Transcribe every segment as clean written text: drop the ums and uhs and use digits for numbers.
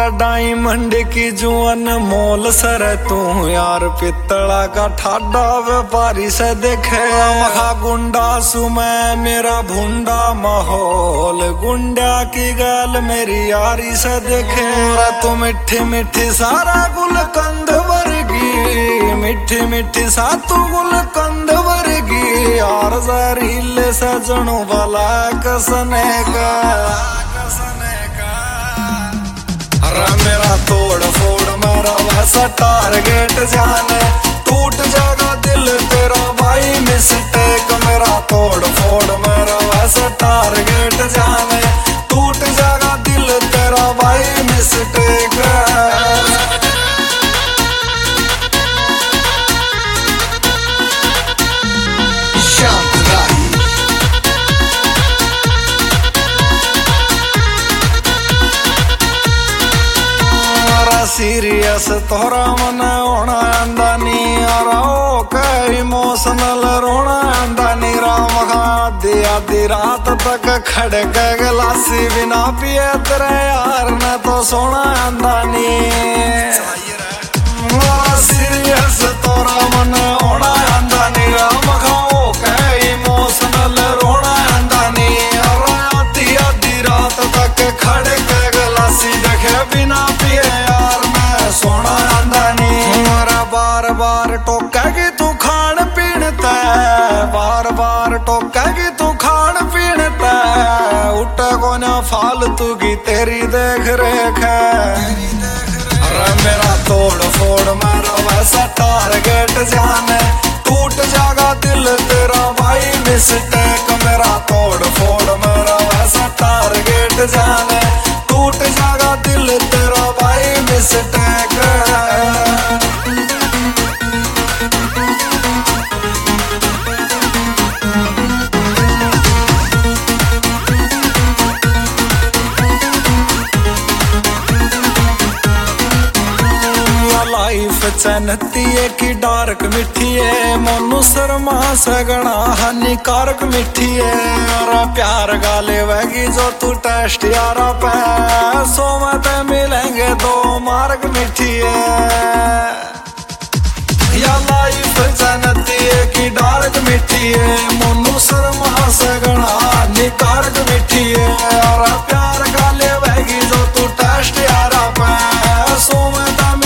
diamond की Juan मोल sir तू यार पित्तला का ठाडा व्यापारी से देखे महा गुंडा सु मैं मेरा भुंडा माहौल गुंडा की गाल मेरी यारी से देखे तू मिठी मिठी सारा गुलकंद वर्गी मिठी मिठी सा तू गुलकंद वर्गी यार जहरीले सजनों वाला कसने का मेरा तोड़ फोड़ मेरा वैसा टारगेट जाने टूट जाएगा दिल तेरा भाई मिस्टेक मेरा तोड़ फोड़ मेरा वैसा टारगेट जाने टूट जाएगा दिल तेरा भाई मिस्टेक सीरियस तोरा मन होना आंदा नी और इमोशनल रोना आंदा नी राम आधी आधी रात तक खड़े के गिलासी बिना पिए तेरे यार ने तो सोना आंदा नी सीरियस तोरा मन होना आंदा नी राम इमोशनल रोना आंदा नी और आधी आधी रात तक खड़े के गिलासी देखे बिना पिए सोना आंदा नी मारा बार बार टोकेगी तू खान पीन तै बार बार टोकेगी तू खान पीन तै उठे को ना फालतू की तेरी देख रेख है मेरा तोड़ फोड़ मेरा वैसा टारगेट जाने टूट जाएगा दिल तेरा भाई मिस्टेक मेरा तोड़ फोड़ मेरा वैसा टारगेट जाने टूट जाएगा दिल तेरा भाई मिस्टेक लाइफ चैनती है कि डार्क मिठी है मोनू शर्मा सगना हानिकारक मिठी है और प्यार गाले वैगी जो तू टेस्ट यारा पैसों में ते मिलेंगे दो मार्क मिठी है या लाइफ चैनती है कि डार्क मिठी है मोनू शर्मा सगना हानिकारक मिठी है और प्यार गाले वैगी जो तू टेस्ट यारा पैसों में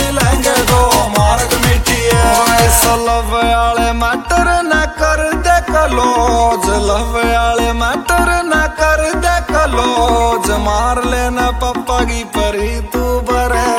लव आले मैटर न कर दे कलोज लव आले मैटर न कर दे कलोज मार लेना पप्पा की परी तू बरे